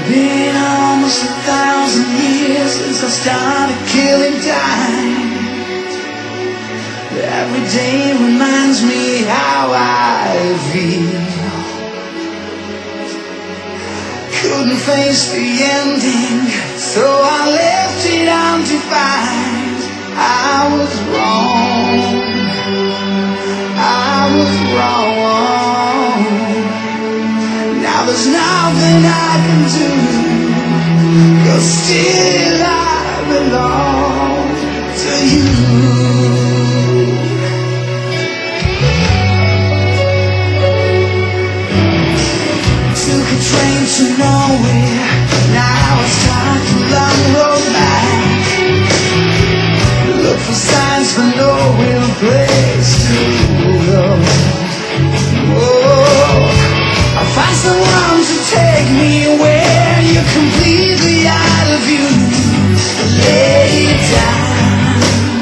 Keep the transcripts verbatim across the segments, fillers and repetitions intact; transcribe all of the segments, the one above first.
Been almost a thousand years since I started killing time. Every day reminds me how I feel. Couldn't face the ending, so I left it undefined. I was wrong, I was wrong. Now there's nothing I can do, 'cause still I belong to you. Took a train to nowhere, now it's stuck a long road back. Look for signs but no real place to go. Oh, I'll find someone to take me where you're completely out of view. Lay it down,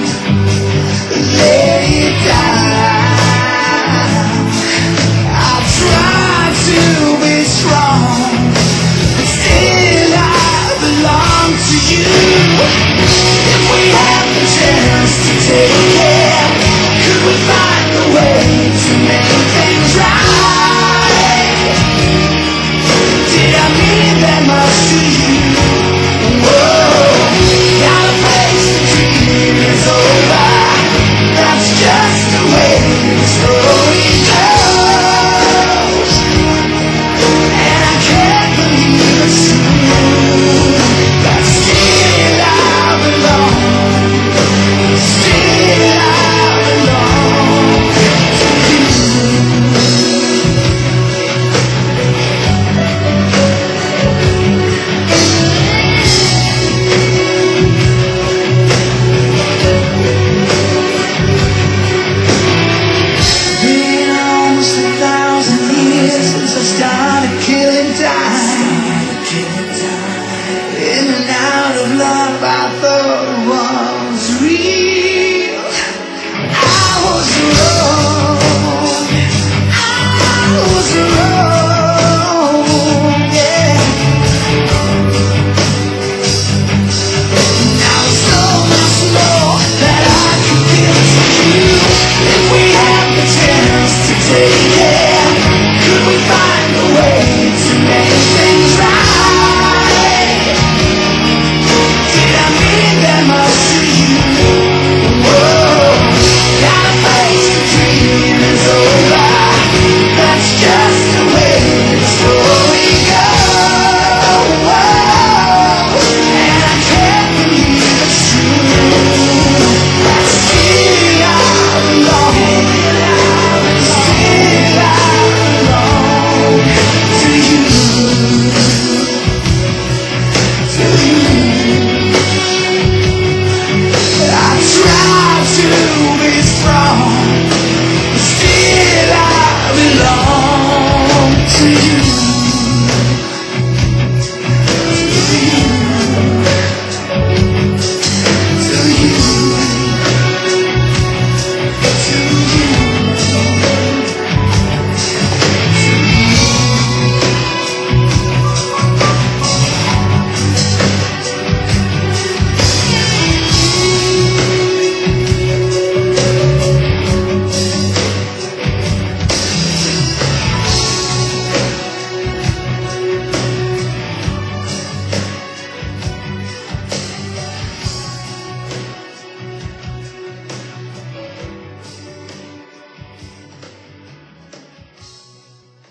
lay it down. I'll try to be strong, but still I belong to you. If we have the chance to take